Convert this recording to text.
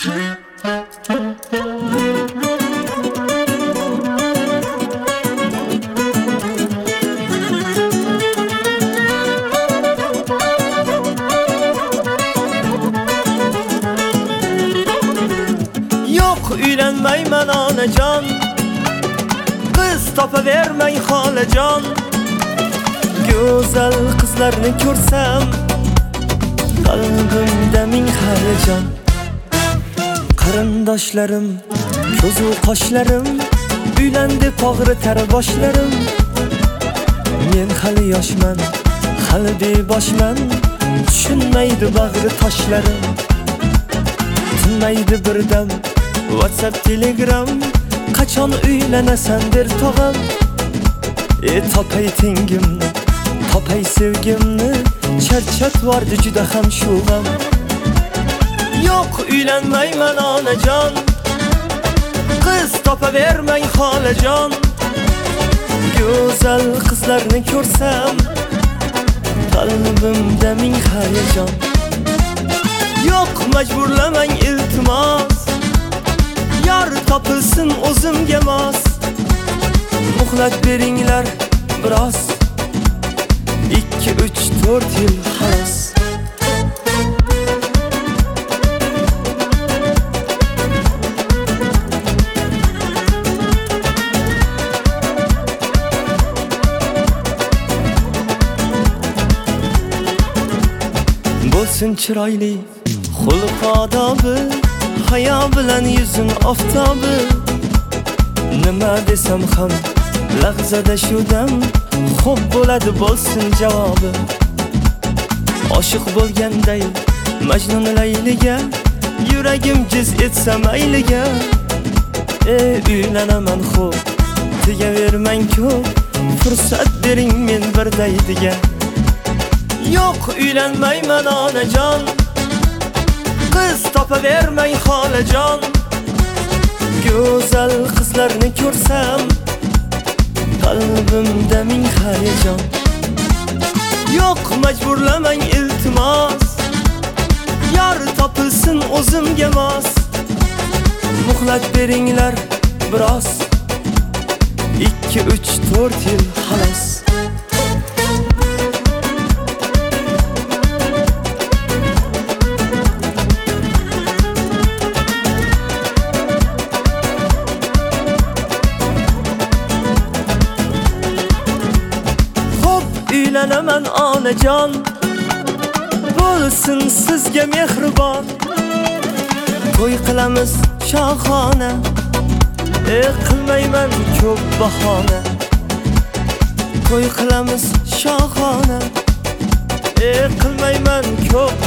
Uylanmayman onajon, qiz topavermang xolajon. Go'zal qizlarni ko'rsam, qalbimda ming hayajon. Qarindoshlarim, ko'zu qoshlarim, uylandi pog'ritar boshlarim. Men hali yoshman, hali beboshman, tushunmaydi bag'ri toshlarim. Tinmaydi birdam WhatsApp, Telegram, qachon uylanasan der tog'am. Topay tengimni, topay sevgimni, charchatvordi juda ham shu g'am. Yo'q, uylanmayman onajon, qiz topavermang xolajon. Go'zal qizlarni ko'rsam, qalbimda ming hayajon. Yo'q, majburlamang iltimos, yar topilsin o'zimga mos. Muhlat beringlar biroz, 2, 3, 4 yil xolos. Bo'lsin chiroyli xulq odobi, hayo bilan yuzin oftobi. Nima desam ham lahzada shu dam xo'p bo'ladi bo'lsin javobi. Oshiq bo'lganday Majnun Layliga, yuragim jiz etsa mayliga. Uylanaman xo'p, tegavermang ko'p, fursat bering men bir daydiga. Yo'q, uylanmayman onajon, qiz topavermang xolajon. Go'zal qizlarni ko'rsam, qalbimda ming hayajon. Yo'q, majburlamang iltimos, yar topilsin o'zimga mos. Muhlat beringlar biroz, 2, 3, 4 yil xolos. Uylanaman onajon, bo'lsin sizga mehribon. To'y qilamiz shohona, qilmayman ko'p bahona. To'y qilamiz shohona, qilmayman ko'p